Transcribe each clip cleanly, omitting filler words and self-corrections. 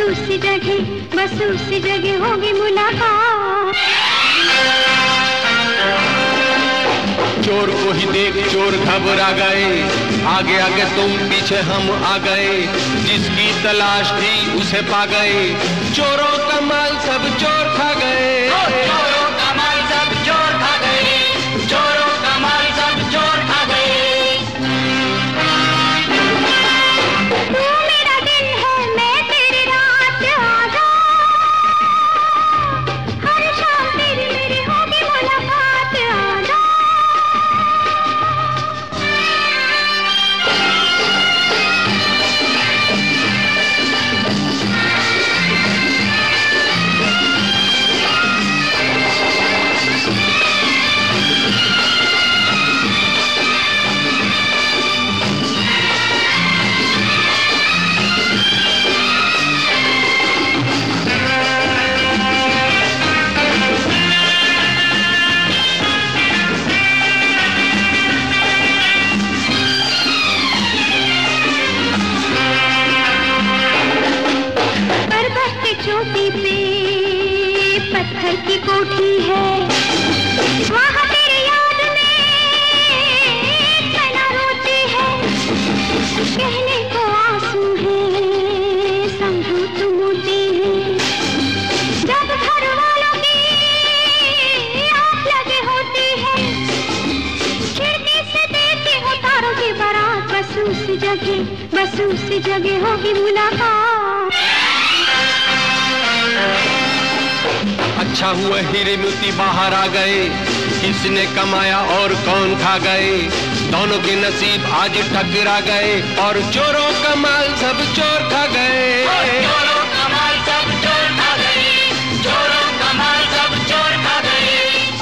बस उसी जगह होगी मुलाकात। चोर को ही देख चोर घबरा गए, आगे आगे तुम पीछे हम आ गए, जिसकी तलाश थी उसे पा गए, चोरों का माल सब चोर खा गए। चोरों का माल सब चोर खा गए, चोरों का माल सब चोर खा गए। तू मेरा दिन है मैं तेरी रात, आजा हर शाम तेरी मेरी होगी मुलाकात, आजा। चोटी पे पत्थर की कोठी है, वहाँ तेरी याद में तना रोती है, कहने को आंसू है समझो तुम मोती है, जब घर वालों की आँख लगे होती है, खिड़की से देखती हो तारों की बारात, बस उसी जगह होगी मुलाकात। अच्छा हुआ हीरे मोती बाहर आ गए, किसने कमाया और कौन खा गए, दोनों के नसीब आज टकरा गए, और चोरों का माल सब चोर खा गए। चोरों का माल सब चोर खा गए, चोरों का माल सब चोर खा गए।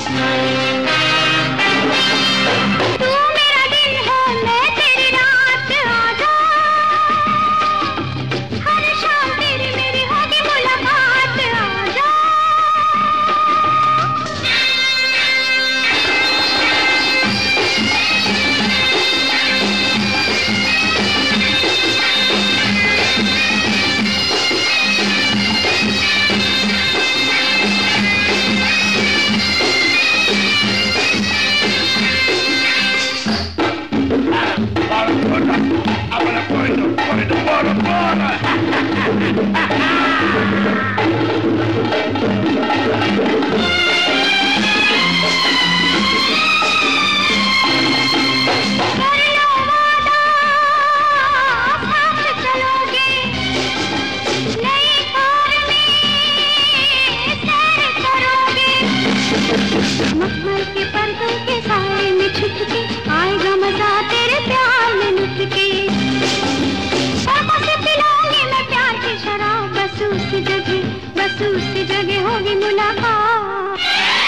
तू मेरा दिन है मैं तेरी रात, आजा हर शाम तेरी मेरी होगी मुलाकात, आजा। मखमल के पर्दों के साए में छिप के आएगा मजा तेरे प्यार में लुट के, आंखों से पिलाऊंगी मैं प्यार की शराब, बस उसी जगह होगी मुलाकात।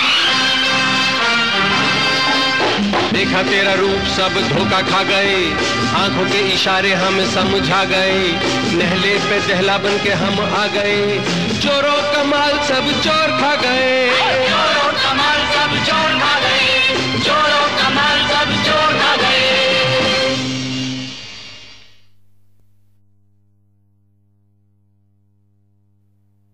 देखा तेरा रूप सब धोखा खा गए, आंखों के इशारे हम समझा गए, नहले पे दहला बन के हम आ गए, चोरों का माल सब चोर खा गए। चोरों का माल सब चोर खा गए, चोरों का माल सब चोर खा गए।